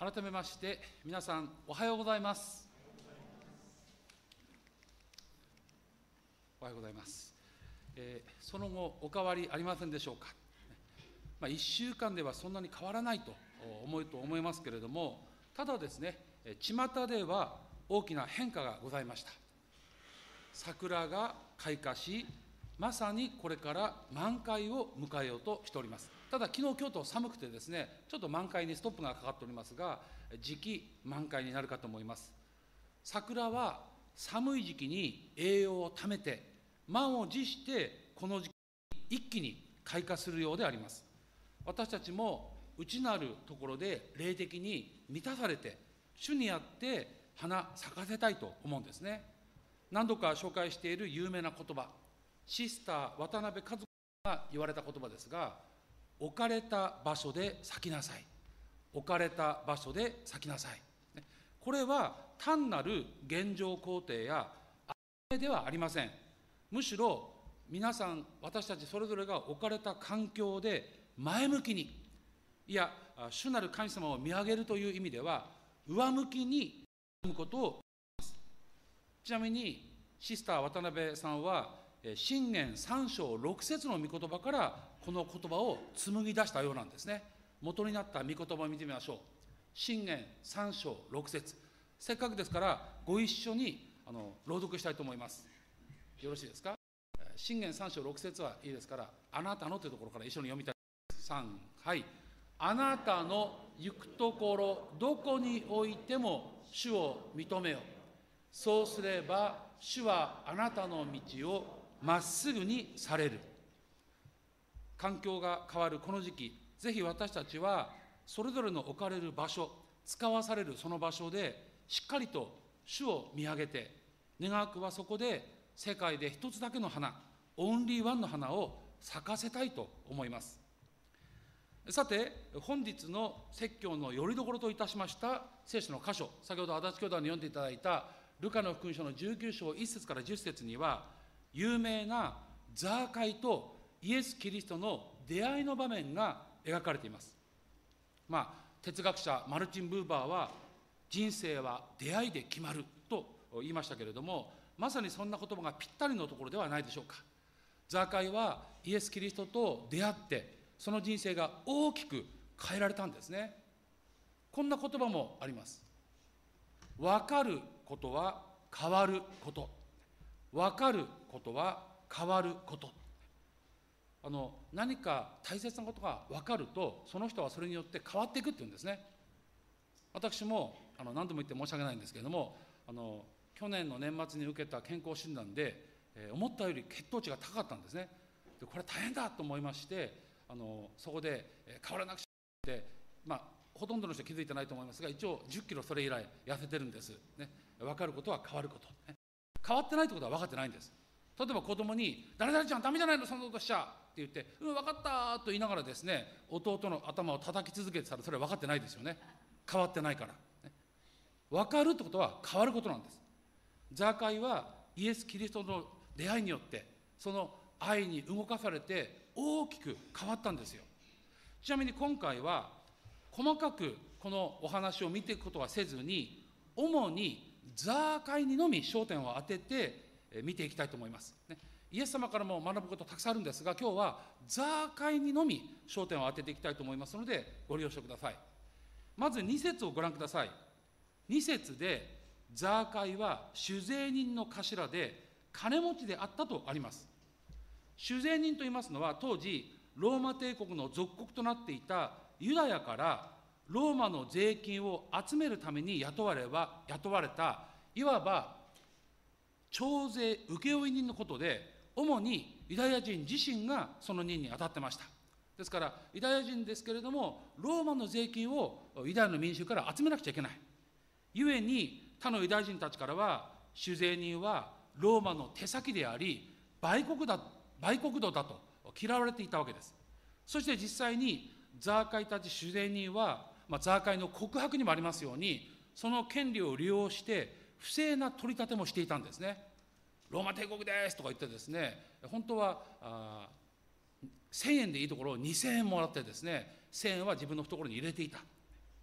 改めまして皆さんおはようございます。おはようございます。その後お変わりありませんでしょうか。1週間ではそんなに変わらないと思いますけれども、ただですね、巷では大きな変化がございました。桜が開花し、まさにこれから満開を迎えようとしております。ただ、昨日、今日と寒くてですね、ちょっと満開にストップがかかっておりますが、時期満開になるかと思います。桜は寒い時期に栄養をためて、満を持してこの時期に一気に開花するようであります。私たちも内なるところで霊的に満たされて、主にあって花咲かせたいと思うんですね。何度か紹介している有名な言葉、シスター渡辺和子が言われた言葉ですが、置かれた場所で咲きなさい、置かれた場所で咲きなさい。これは単なる現状肯定や当てではありません。むしろ皆さん、私たちそれぞれが置かれた環境で前向きに、いや主なる神様を見上げるという意味では上向きに歩むことを言います。ちなみにシスター渡辺さんは箴言3章6節の御言葉からこの言葉を紡ぎ出したようなんですね。元になった御言葉を見てみましょう。箴言3章6節、せっかくですからご一緒に朗読したいと思います。よろしいですか。箴言3章6節はいいですから、あなたのというところから一緒に読みたい。3、はい。あなたの行くところどこにおいても主を認めよ。そうすれば主はあなたの道をまっすぐにされる。環境が変わるこの時期、ぜひ私たちはそれぞれの置かれる場所、使わされるその場所でしっかりと主を見上げて、願わくはそこで世界で一つだけの花、オンリーワンの花を咲かせたいと思います。さて、本日の説教のよりどころといたしました聖書の箇所、先ほど足立兄弟に読んでいただいたルカの福音書の19章1節から10節には、有名なザーカイとイエス・キリストの出会いの場面が描かれています。哲学者マルチン・ブーバーは、人生は出会いで決まると言いましたけれども、まさにそんな言葉がぴったりのところではないでしょうか。ザーカイはイエス・キリストと出会って、その人生が大きく変えられたんですね。こんな言葉もあります。分かることは変わること。分かることは変わること。何か大切なことが分かると、その人はそれによって変わっていくっていうんですね。私も何度も言って申し訳ないんですけれども、去年の年末に受けた健康診断で、思ったより血糖値が高かったんですね。でこれ大変だと思いまして、そこで変わらなくちゃって、ほとんどの人気づいてないと思いますが、一応10キロそれ以来痩せてるんです、ね。分かることは変わること、ね。変わってないってことは分かってないんです。例えば子供に誰々ちゃんダメじゃないのそんなことしちゃって言って、分かったと言いながらですね、弟の頭を叩き続けてたら、それは分かってないですよね。変わってないから、ね。分かるってことは変わることなんです。ザーカイはイエス・キリストの出会いによって、その愛に動かされて大きく変わったんですよ。ちなみに今回は細かくこのお話を見ていくことはせずに、主にザーカイにのみ焦点を当てて見ていきたいと思います。イエス様からも学ぶことたくさんあるんですが、今日はザーカイにのみ焦点を当てていきたいと思いますので、ご了承ください。まず2節をご覧ください。2節でザーカイは酒税人の頭で金持ちであったとあります。酒税人といいますのは、当時ローマ帝国の属国となっていたユダヤからローマの税金を集めるために雇われた、いわば徴税請負人のことで、主にユダヤ人自身がその任に当たってました。ですからユダヤ人ですけれども、ローマの税金をユダヤの民衆から集めなくちゃいけない。ゆえに他のユダヤ人たちからは、酒税人はローマの手先であり売国奴だと嫌われていたわけです。そして実際にザーカイたち酒税人は、ザーカイの告白にもありますように、その権利を利用して不正な取り立てもしていたんですね。ローマ帝国ですとか言ってですね、本当は1000円でいいところを2000円もらってですね、1000円は自分の懐に入れていた。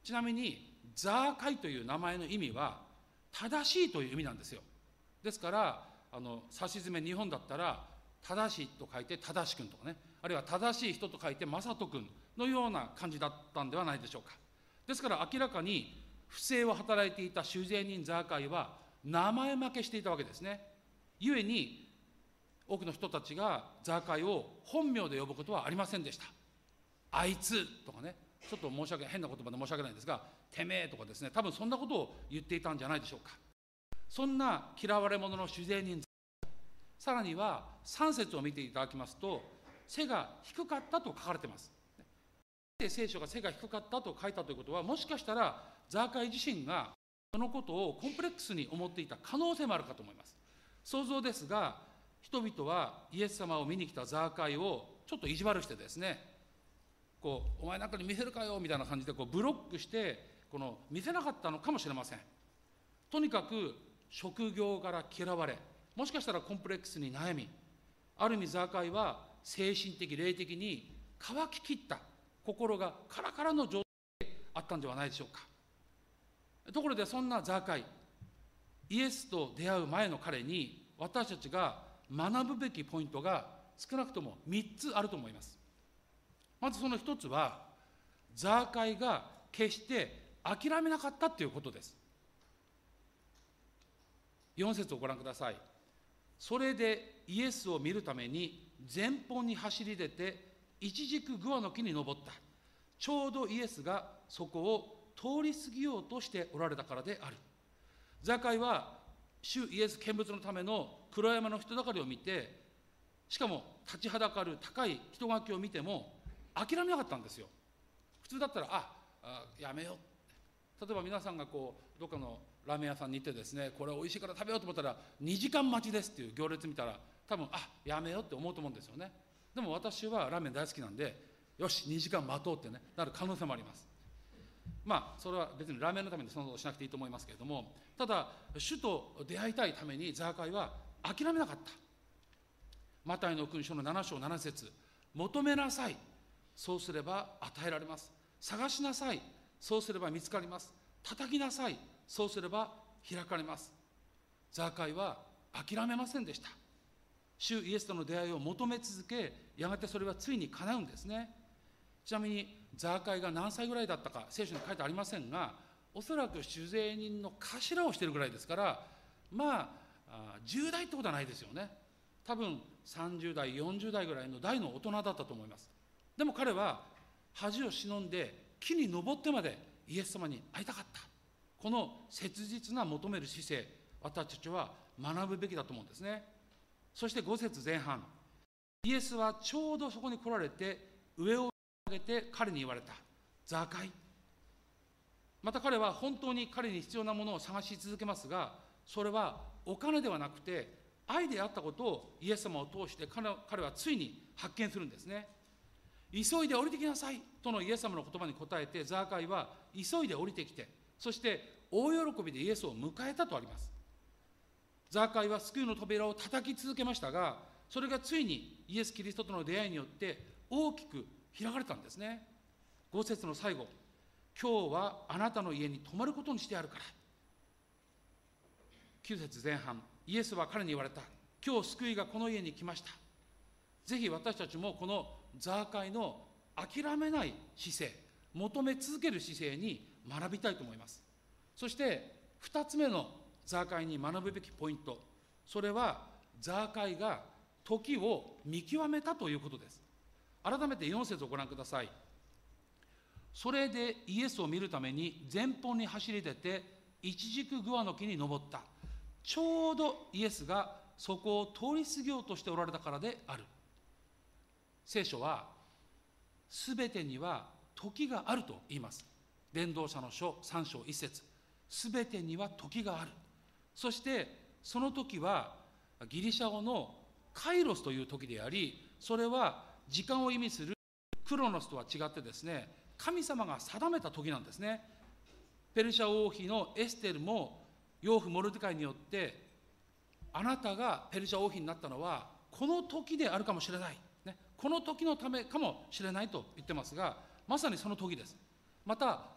ちなみにザーカイという名前の意味は正しいという意味なんですよ。ですからさしずめ日本だったら正しいと書いて正しくんとかね、あるいは正しい人と書いて正人くんのような感じだったんではないでしょうか。ですから明らかに不正を働いていた主税人ザーカイは名前負けしていたわけですね。ゆえに多くの人たちがザーカイを本名で呼ぶことはありませんでした。あいつとかね、ちょっと申し訳ない、変な言葉で申し訳ないんですが、てめえとかですね、多分そんなことを言っていたんじゃないでしょうか。そんな嫌われ者の主税人、さらには3節を見ていただきますと、背が低かったと書かれています。で聖書が背が低かったと書いたということは、もしかしたらザーカイ自身がそのことをコンプレックスに思っていた可能性もあるかと思います。想像ですが、人々はイエス様を見に来たザーカイをちょっと意地悪してですね、お前なんかに見せるかよみたいな感じでブロックして見せなかったのかもしれません。とにかく職業から嫌われ、もしかしたらコンプレックスに悩み、ある意味ザーカイは精神的霊的に乾ききった心がカラカラの状態であったんではないでしょうか。ところでそんなザーカイ、イエスと出会う前の彼に私たちが学ぶべきポイントが少なくとも3つあると思います。まずその1つは、ザーカイが決して諦めなかったということです。4節をご覧ください。それでイエスを見るために前方に走り出てイチジクグアの木に登った。ちょうどイエスがそこを通り過ぎようとしておられたからである。ザーカイは主イエス見物のための黒山の人だかりを見て、しかも立ちはだかる高い人垣を見ても諦めなかったんですよ。普通だったらやめよう。例えば皆さんがどっかのラーメン屋さんに行ってですね、これ美味しいから食べようと思ったら2時間待ちですっていう行列見たら、多分やめようって思うと思うんですよね。でも私はラーメン大好きなんで、よし2時間待とうってね、なる可能性もあります。それは別にラーメンのためにそんなことしなくていいと思いますけれども、ただ主と出会いたいためにザーカイは諦めなかった。マタイの福音書の7章7節、求めなさい、そうすれば与えられます。探しなさい、そうすれば見つかります。叩きなさい、そうすれば開かれます。ザーカイは諦めませんでした。主イエスとの出会いを求め続け、やがてそれはついに叶うんですね。ちなみにザーカイが何歳ぐらいだったか聖書に書いてありませんが、おそらく主税人の頭をしているぐらいですから、10代ってことはないですよね。多分30代40代ぐらいの大の大人だったと思います。でも彼は恥を忍んで木に登ってまでイエス様に会いたかった。この切実な求める姿勢、私たちは学ぶべきだと思うんですね。そして5節前半、イエスはちょうどそこに来られて上を上げて彼に言われた。ザーカイ。また彼は本当に彼に必要なものを探し続けますが、それはお金ではなくて愛であったことをイエス様を通して彼はついに発見するんですね。急いで降りてきなさいとのイエス様の言葉に答えて、ザーカイは急いで降りてきて、そして大喜びでイエスを迎えたとあります。ザーカイは救いの扉を叩き続けましたが、それがついにイエス・キリストとの出会いによって大きく開かれたんですね。5節の最後、今日はあなたの家に泊まることにしてあるから。9節前半、イエスは彼に言われた。今日救いがこの家に来ました。ぜひ私たちもこのザーカイの諦めない姿勢、求め続ける姿勢に学びたいと思います。そして2つ目のザーカイに学ぶべきポイント、それはザーカイが時を見極めたということです。改めて4節をご覧ください。それでイエスを見るために前方に走り出てイチジクグアの木に登った。ちょうどイエスがそこを通り過ぎようとしておられたからである。聖書はすべてには時があると言います。伝道者の書3章1節、すべてには時がある。そしてその時はギリシャ語のカイロスという時であり、それは時間を意味するクロノスとは違ってですね、神様が定めた時なんですね。ペルシャ王妃のエステルも養父モルデカイによって、あなたがペルシャ王妃になったのはこの時であるかもしれない、ね、この時のためかもしれないと言ってますが、まさにその時です。また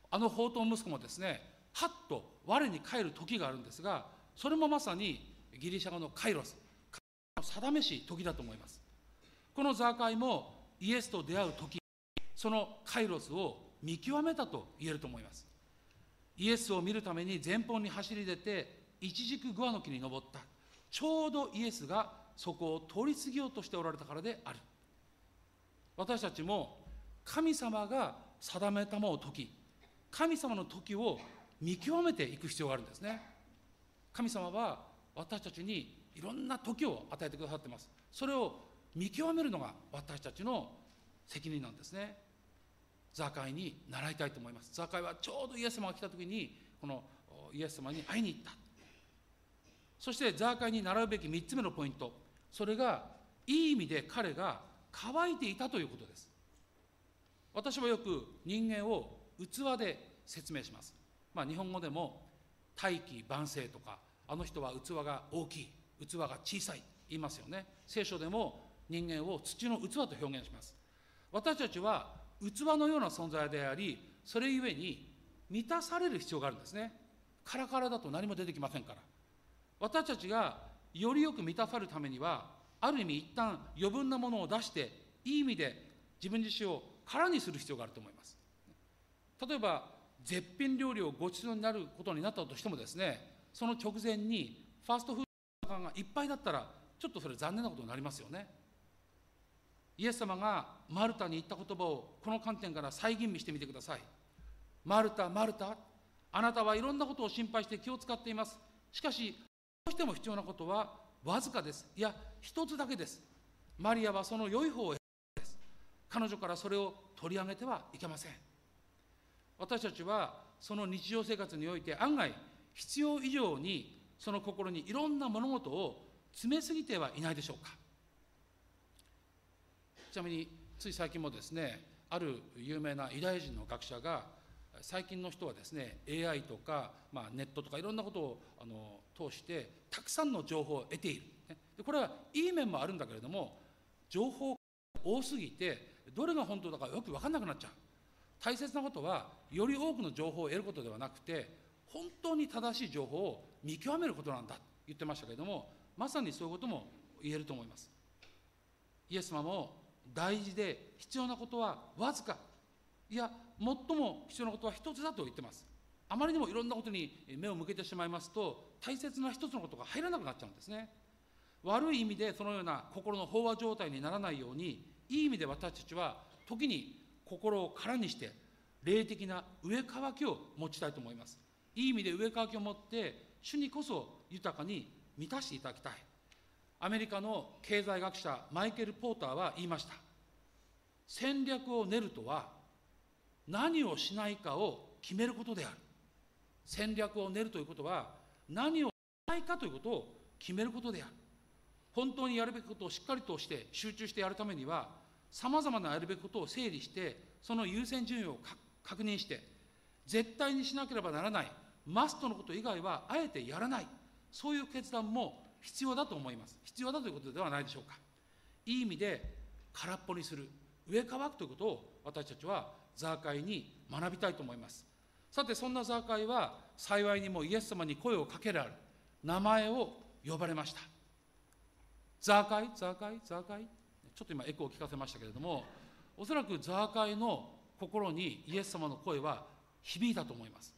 あの放蕩息子もですね、はっと我に返る時があるんですが、それもまさにギリシャ語のカイロス、定めし時だと思います。このザーカイもイエスと出会う時、そのカイロスを見極めたと言えると思います。イエスを見るために前方に走り出て、イチジクグアの木に登った。ちょうどイエスがそこを通り過ぎようとしておられたからである。私たちも神様が定めたもの時、神様の時を見極めていく必要があるんですね。神様は私たちにいろんな時を与えてくださっています。それを見極めるのが私たちの責任なんですね。ザーカイに習いたいと思います。ザーカイはちょうどイエス様が来た時にこのイエス様に会いに行った。そしてザーカイに習うべき3つ目のポイント、それがいい意味で彼が乾いていたということです。私はよく人間を器で説明します。日本語でも大器晩成とか、あの人は器が大きい、器が小さい言いますよね。聖書でも人間を土の器と表現します。私たちは器のような存在であり、それゆえに満たされる必要があるんですね。カラカラだと何も出てきませんから。私たちがよりよく満たされるためには、ある意味一旦余分なものを出して、いい意味で自分自身を空にする必要があると思います。例えば絶品料理をごちそうになることになったとしてもですね、その直前にファストフードがいっぱいだったら、ちょっとそれ残念なことになりますよね。イエス様がマルタに言った言葉をこの観点から再吟味してみてください。マルタ、マルタ、あなたはいろんなことを心配して気を使っています。しかしどうしても必要なことはわずかです。いや、一つだけです。マリアはその良い方を選んだんです。彼女からそれを取り上げてはいけません。私たちはその日常生活において案外必要以上にその心にいろんな物事を詰めすぎてはいないでしょうか。ちなみについ最近もですね、ある有名なユダヤ人の学者が、最近の人はですね AI とか、ネットとかいろんなことを通してたくさんの情報を得ている。でこれはいい面もあるんだけれども、情報が多すぎてどれが本当だかよく分かんなくなっちゃう。大切なことはより多くの情報を得ることではなくて、本当に正しい情報を見極めることなんだと言ってましたけれども、まさにそういうことも言えると思います。イエス様も大事で必要なことはわずか、いや最も必要なことは一つだと言ってます。あまりにもいろんなことに目を向けてしまいますと、大切な一つのことが入らなくなっちゃうんですね。悪い意味でそのような心の飽和状態にならないように、いい意味で私たちは時に心を空にして霊的な上乾きを持ちたいと思います。いい意味で上乾きを持って主にこそ豊かに満たしていただきたい。アメリカの経済学者マイケル・ポーターは言いました。戦略を練るとは何をしないかを決めることである。戦略を練るということは何をしないかということを決めることである。本当にやるべきことをしっかりとして集中してやるためには、さまざまなやるべきことを整理して、その優先順位を確認して、絶対にしなければならないマストのこと以外はあえてやらない、そういう決断も必要だと思います。必要だということではないでしょうか。いい意味で空っぽにする、上乾くということを私たちはザーカイに学びたいと思います。さて、そんなザーカイは幸いにもイエス様に声をかけられ、名前を呼ばれました。ザーカイ、ザーカイ、ザーカイ。ちょっと今エコーを聞かせましたけれども、おそらくザーカイの心にイエス様の声は響いたと思います。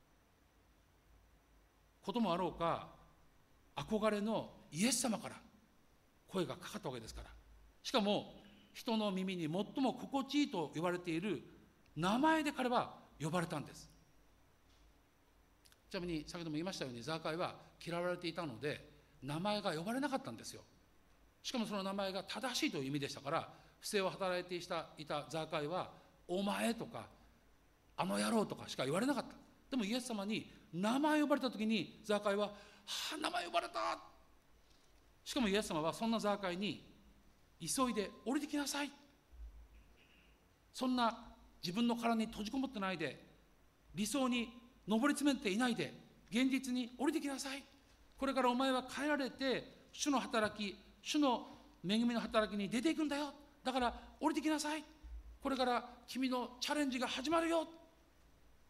こともあろうか、憧れのイエス様から声がかかったわけですから。しかも人の耳に最も心地いいと言われている名前で彼は呼ばれたんです。ちなみに先ほども言いましたように、ザーカイは嫌われていたので名前が呼ばれなかったんですよ。しかもその名前が正しいという意味でしたから、不正を働いていたザーカイはお前とかあの野郎とかしか言われなかった。でもイエス様に名前呼ばれた時にザーカイは名前呼ばれた。しかもイエス様はそんなザーカイに急いで降りてきなさい、そんな自分の殻に閉じこもってないで、理想に上り詰めていないで、現実に降りてきなさい。これからお前は変えられて主の働き、主の恵みの働きに出ていくんだよ。だから降りてきなさい。これから君のチャレンジが始まるよ。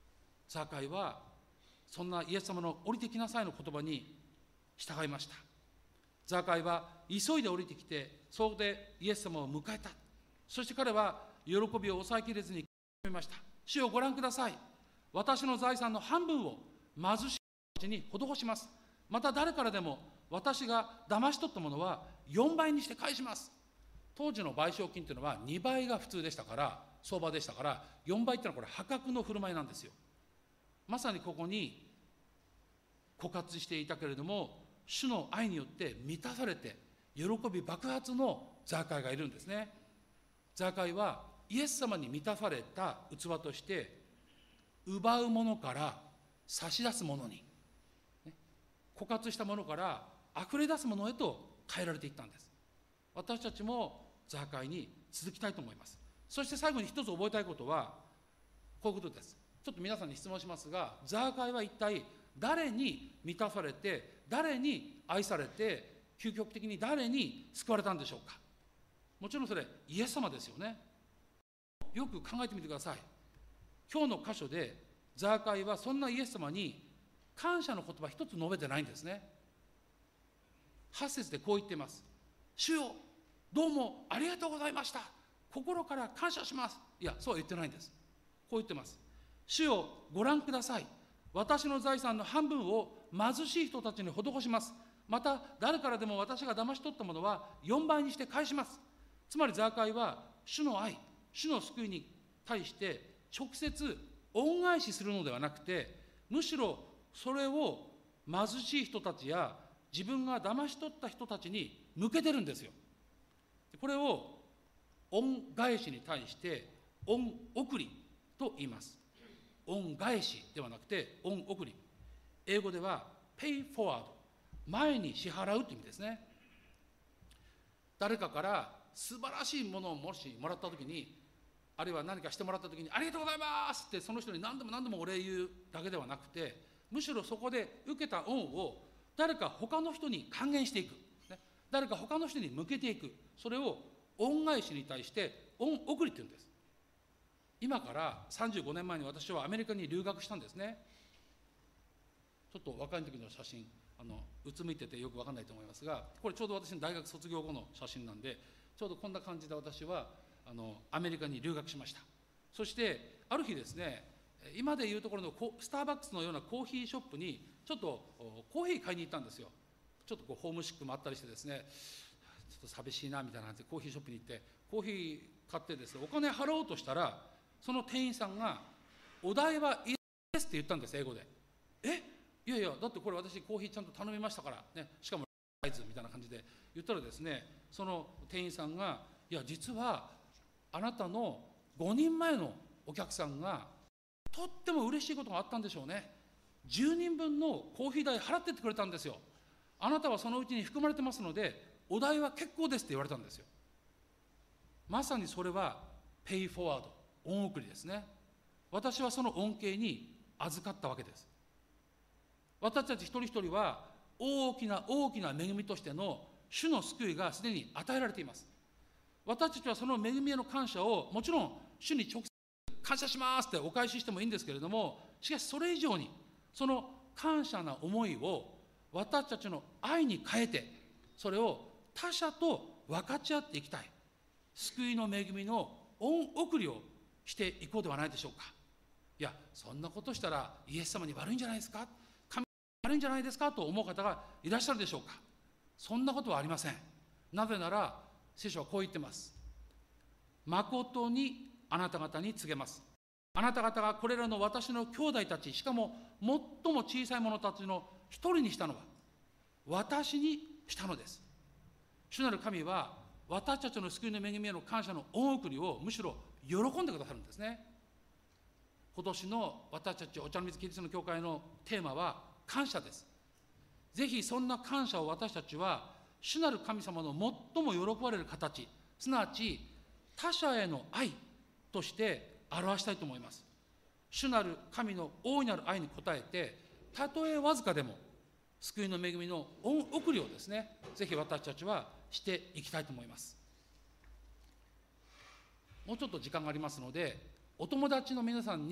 ザーカイはそんなイエス様の降りてきなさいの言葉に従いました。ザーカイは急いで降りてきて、そこでイエス様を迎えた。そして彼は喜びを抑えきれずに決めました。主をご覧ください。私の財産の半分を貧しい人たちに施します。また誰からでも私が騙し取ったものは4倍にして返します。当時の賠償金というのは2倍が普通でしたから、相場でしたから、4倍っていうのはこれ破格の振る舞いなんですよ。まさにここに枯渇していたけれども、主の愛によって満たされて喜び爆発のザーカイがいるんですね。ザーカイはイエス様に満たされた器として、奪うものから差し出すものに、枯渇したものから溢れ出すものへと変えられていったんです。私たちもザーカイに続きたいと思います。そして最後に一つ覚えたいことはこういうことです。ちょっと皆さんに質問しますが、ザーカイは一体誰に満たされて、誰に愛されて、究極的に誰に救われたんでしょうか。もちろんそれイエス様ですよね。よく考えてみてください。今日の箇所でザーカイはそんなイエス様に感謝の言葉一つ述べてないんですね。8節でこう言っています。主よ、どうもありがとうございました。心から感謝します。いや、そうは言ってないんです。こう言ってます。主よ、ご覧ください。私の財産の半分を貧しい人たちに施します。また誰からでも私が騙し取ったものは4倍にして返します。つまりザーカイは主の愛、主の救いに対して直接恩返しするのではなくて、むしろそれを貧しい人たちや自分が騙し取った人たちに向けてるんですよ。これを恩返しに対して恩送りと言います。恩返しではなくて恩送り。英語では pay forward、 前に支払うという意味ですね。誰かから素晴らしいものをもしもらったときに、あるいは何かしてもらったときにありがとうございますってその人に何度も何度もお礼言うだけではなくて、むしろそこで受けた恩を誰か他の人に還元していく、誰か他の人に向けていく、それを恩返しに対して恩送りって言うんです。今から35年前に私はアメリカに留学したんですね。ちょっと若い時の写真、うつむいててよく分かんないと思いますが、これちょうど私の大学卒業後の写真なんで、ちょうどこんな感じで私はアメリカに留学しました。そしてある日ですね、今でいうところのスターバックスのようなコーヒーショップにちょっとコーヒー買いに行ったんですよ。ちょっとホームシックもあったりしてですね、ちょっと寂しいなみたいな感じでコーヒーショップに行ってコーヒー買ってですね、お金払おうとしたら、その店員さんがお代はいいですって言ったんです、英語で。いやいや、だってこれ私コーヒーちゃんと頼みましたからね、しかもサイズみたいな感じで言ったらですね、その店員さんが、いや実はあなたの5人前のお客さんがとっても嬉しいことがあったんでしょうね。10人分のコーヒー代払ってってくれたんですよ。あなたはそのうちに含まれてますのでお代は結構ですって言われたんですよ。まさにそれはペイフォワード、恩送りですね。私はその恩恵に預かったわけです。私たち一人一人は大きな大きな恵みとしての主の救いがすでに与えられています。私たちはその恵みへの感謝をもちろん主に直接感謝しますってお返ししてもいいんですけれども、しかしそれ以上にその感謝な思いを私たちの愛に変えて、それを他者と分かち合っていきたい、救いの恵みの恩送りをしていこうではないでしょうか。いや、そんなことしたらイエス様に悪いんじゃないですか、神に悪いんじゃないですかと思う方がいらっしゃるでしょうか。そんなことはありません。なぜなら聖書はこう言ってます。誠にあなた方に告げます。あなた方がこれらの私の兄弟たち、しかも最も小さい者たちの一人にしたのは私にしたのです。主なる神は私たちの救いの恵みへの感謝の恩送りをむしろ喜んでくださるんですね。今年の私たちお茶の水キリストの教会のテーマは感謝です。ぜひそんな感謝を私たちは主なる神様の最も喜ばれる形、すなわち他者への愛として表したいと思います。主なる神の大いなる愛に応えて、たとえわずかでも救いの恵みの恩送りをですね、ぜひ私たちはしていきたいと思います。もうちょっと時間がありますので、お友達の皆さんに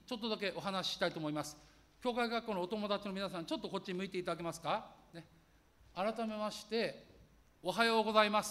ちょっとだけお話ししたいと思います。教会学校のお友達の皆さん、ちょっとこっちに向いていただけますか、ね、改めましておはようございます。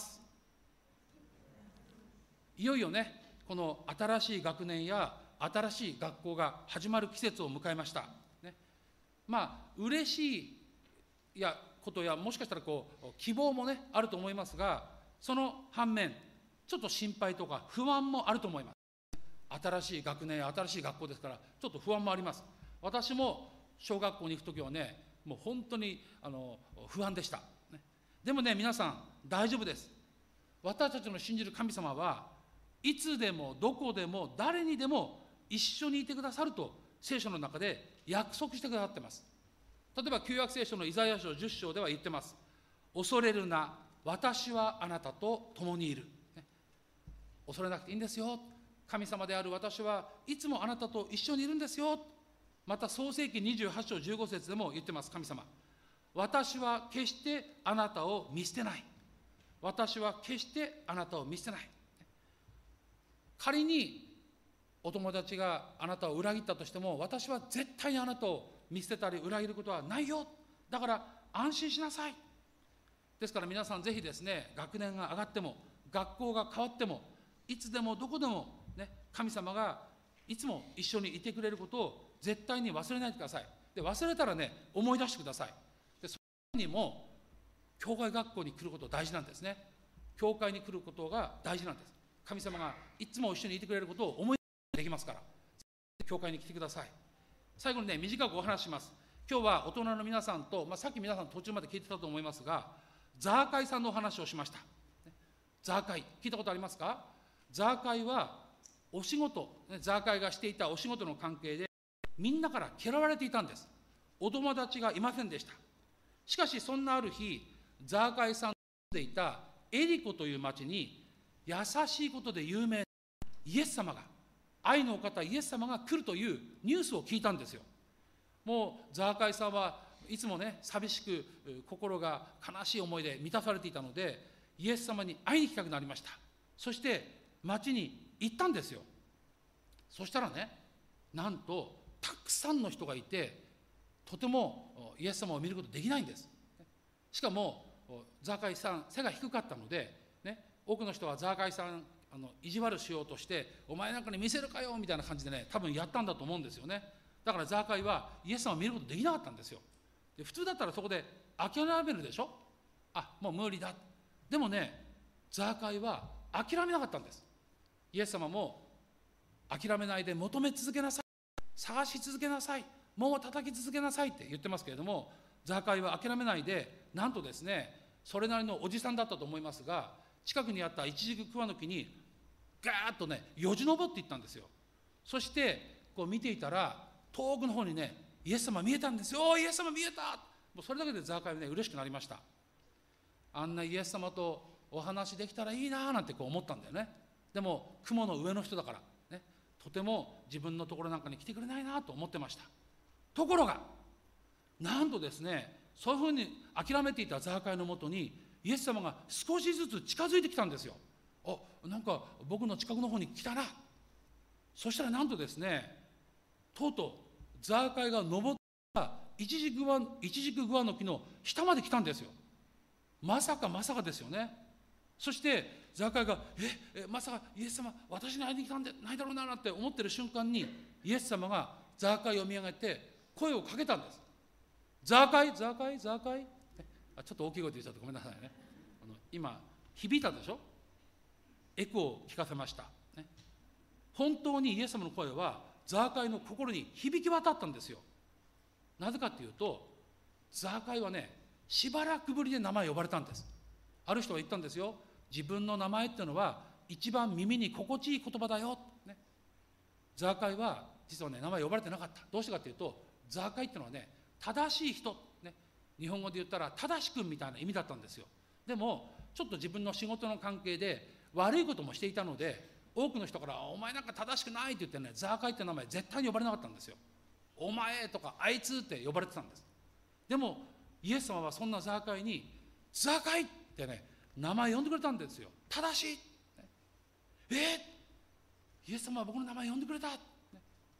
いよいよね、この新しい学年や新しい学校が始まる季節を迎えました、ね。嬉しいことや、もしかしたら希望もねあると思いますが、その反面ちょっと心配とか不安もあると思います。新しい学年、新しい学校ですから、ちょっと不安もあります。私も小学校に行くときはね、もう本当に不安でした。でもね、皆さん、大丈夫です。私たちの信じる神様はいつでもどこでも誰にでも一緒にいてくださると聖書の中で約束してくださっています。例えば旧約聖書のイザヤ書10章では言ってます。恐れるな、私はあなたと共にいる。恐れなくていいんですよ。神様である私はいつもあなたと一緒にいるんですよ。また創世記28章15節でも言ってます。神様、私は決してあなたを見捨てない。私は決してあなたを見捨てない。仮にお友達があなたを裏切ったとしても、私は絶対にあなたを見捨てたり裏切ることはないよ。だから安心しなさい。ですから皆さんぜひですね、学年が上がっても学校が変わってもいつでもどこでも、ね、神様がいつも一緒にいてくれることを絶対に忘れないでください。で、忘れたらね、思い出してください。で、それにも教会学校に来ること大事なんですね。教会に来ることが大事なんです。神様がいつも一緒にいてくれることを思い出できますから、教会に来てください。最後にね、短くお話しします。今日は大人の皆さんと、さっき皆さん途中まで聞いてたと思いますが、ザーカイさんのお話をしました。ザーカイ、聞いたことありますか？ザーカイはお仕事、ザーカイがしていたお仕事の関係でみんなから嫌われていたんです。お友達がいませんでした。しかしそんなある日、ザーカイさんの住んでいたエリコという町に優しいことで有名なイエス様が、愛のお方イエス様が来るというニュースを聞いたんですよ。もうザーカイさんはいつもね、寂しく心が悲しい思いで満たされていたので、イエス様に会いに行きたくなりました。そして町に行ったんですよ。そしたらね、なんとたくさんの人がいて、とてもイエス様を見ることできないんです。しかもザーカイさん背が低かったので、ね、多くの人はザーカイさん意地悪しようとして、お前なんかに見せるかよみたいな感じでね、多分やったんだと思うんですよね。だからザーカイはイエス様を見ることできなかったんですよ。で、普通だったらそこで諦めるでしょ。もう無理だ。でもね、ザーカイは諦めなかったんです。イエス様も諦めないで求め続けなさい、探し続けなさい、門を叩き続けなさいって言ってますけれども、ザーカイは諦めないで、なんとですね、それなりのおじさんだったと思いますが、近くにあったイチジク桑の木にガーッとね、よじ登っていったんですよ。そして見ていたら、遠くの方にね、イエス様見えたんですよ。イエス様見えた。もうそれだけでザーカイはね、嬉しくなりました。あんなイエス様とお話できたらいいななんて思ったんだよね。でも雲の上の人だから、ね、とても自分のところなんかに来てくれないなと思ってました。ところがなんとですね、そういうふうに諦めていたザーカイのもとにイエス様が少しずつ近づいてきたんですよ。なんか僕の近くの方に来たな。そしたらなんとですね、とうとうザーカイが登ったイチジク桑の木の下まで来たんですよ。まさかですよね。そしてザーカイがまさかイエス様私に会いに来たんじゃないだろうなって思ってる瞬間に、イエス様がザーカイを見上げて声をかけたんです。ザーカイ、ザーカイ、ザーカイ。ちょっと大きい声で言っちゃってごめんなさいね。今響いたでしょ。エコーを聞かせました、ね。本当にイエス様の声はザーカイの心に響き渡ったんですよ。なぜかというと、ザーカイはね、しばらくぶりで名前呼ばれたんです。ある人が言ったんですよ。自分の名前っていうのは一番耳に心地いい言葉だよ、ね。ザーカイは実はね、名前呼ばれてなかった。どうしてかというと、ザーカイっていうのはね、正しい人、ね、日本語で言ったら正しくみたいな意味だったんですよ。でもちょっと自分の仕事の関係で悪いこともしていたので、多くの人からお前なんか正しくないって言ってね、ザーカイって名前絶対に呼ばれなかったんですよ。お前とかあいつって呼ばれてたんです。でもイエス様はそんなザーカイにザーカイってね、名前呼んでくれたんですよ。正しい、イエス様は僕の名前呼んでくれた。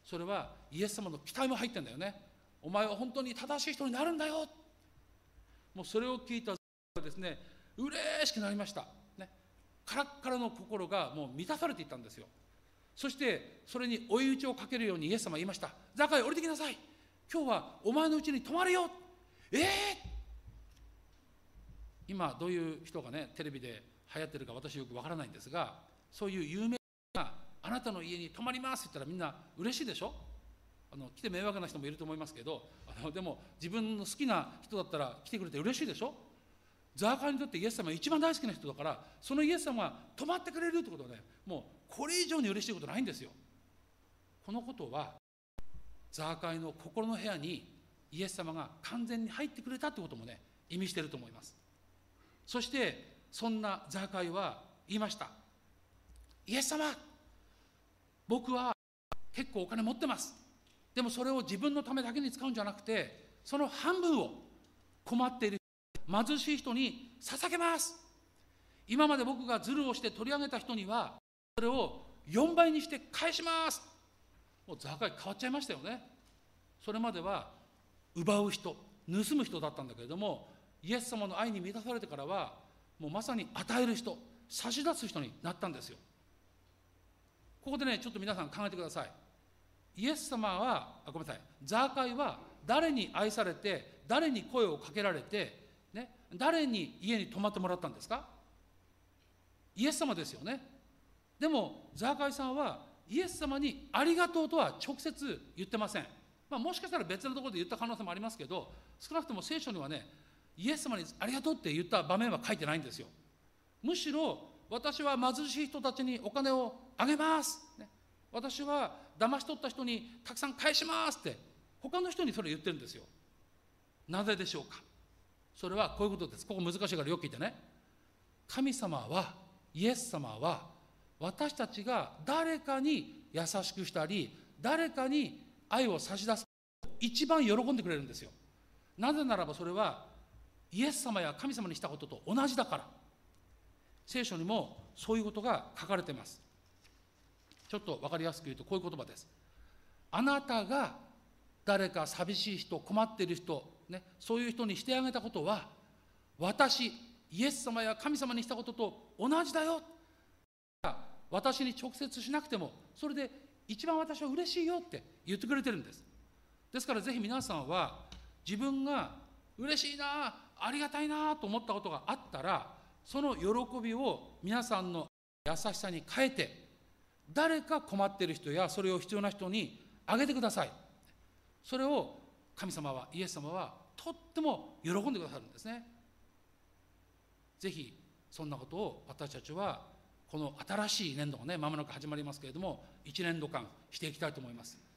それはイエス様の期待も入ってんだよね。お前は本当に正しい人になるんだよ。もうそれを聞いたですね、嬉しくなりました、ね、カラッカラの心がもう満たされていったんですよ。そしてそれに追い打ちをかけるようにイエス様は言いました。ザカイ降りてきなさい、今日はお前のうちに泊まるよ。今どういう人がねテレビで流行ってるか私よくわからないんですが、そういう有名なあなたの家に泊まりますって言ったらみんな嬉しいでしょ。来て迷惑な人もいると思いますけど、でも自分の好きな人だったら来てくれて嬉しいでしょ。ザーカイにとってイエス様は一番大好きな人だから、そのイエス様が泊まってくれるってことはね、もうこれ以上に嬉しいことないんですよ。このことはザーカイの心の部屋にイエス様が完全に入ってくれたってこともね意味していると思います。そしてそんなザーカイは言いました。イエス様、僕は結構お金持ってます。でもそれを自分のためだけに使うんじゃなくて、その半分を困っている貧しい人に捧げます。今まで僕がズルをして取り上げた人にはそれを4倍にして返します。もうザーカイ変わっちゃいましたよね。それまでは奪う人、盗む人だったんだけれども、イエス様の愛に満たされてからはもうまさに与える人、差し出す人になったんですよ。ここでねちょっと皆さん考えてください。イエス様はごめんなさい、ザーカイは誰に愛されて、誰に声をかけられて、ね、誰に家に泊まってもらったんですか。イエス様ですよね。でもザーカイさんはイエス様にありがとうとは直接言ってません。もしかしたら別のところで言った可能性もありますけど、少なくとも聖書にはねイエス様にありがとうって言った場面は書いてないんですよ。むしろ私は貧しい人たちにお金をあげます、ね、私は騙し取った人にたくさん返しますって他の人にそれ言ってるんですよ。なぜでしょうか。それはこういうことです。ここ難しいからよく聞いてね。神様は、イエス様は私たちが誰かに優しくしたり誰かに愛を差し出す一番喜んでくれるんですよ。なぜならばそれはイエス様や神様にしたことと同じだから。聖書にもそういうことが書かれています。ちょっと分かりやすく言うとこういう言葉です。あなたが誰か寂しい人、困っている人、ね、そういう人にしてあげたことは私イエス様や神様にしたことと同じだよ。私に直接しなくてもそれで一番私は嬉しいよって言ってくれてるんです。ですからぜひ皆さんは自分が嬉しいな、ありがたいなと思ったことがあったら、その喜びを皆さんの優しさに変えて誰か困っている人やそれを必要な人にあげてください。それを神様は、イエス様はとっても喜んでくださるんですね。ぜひそんなことを私たちはこの新しい年度がね間もなく始まりますけれども1年度間していきたいと思います。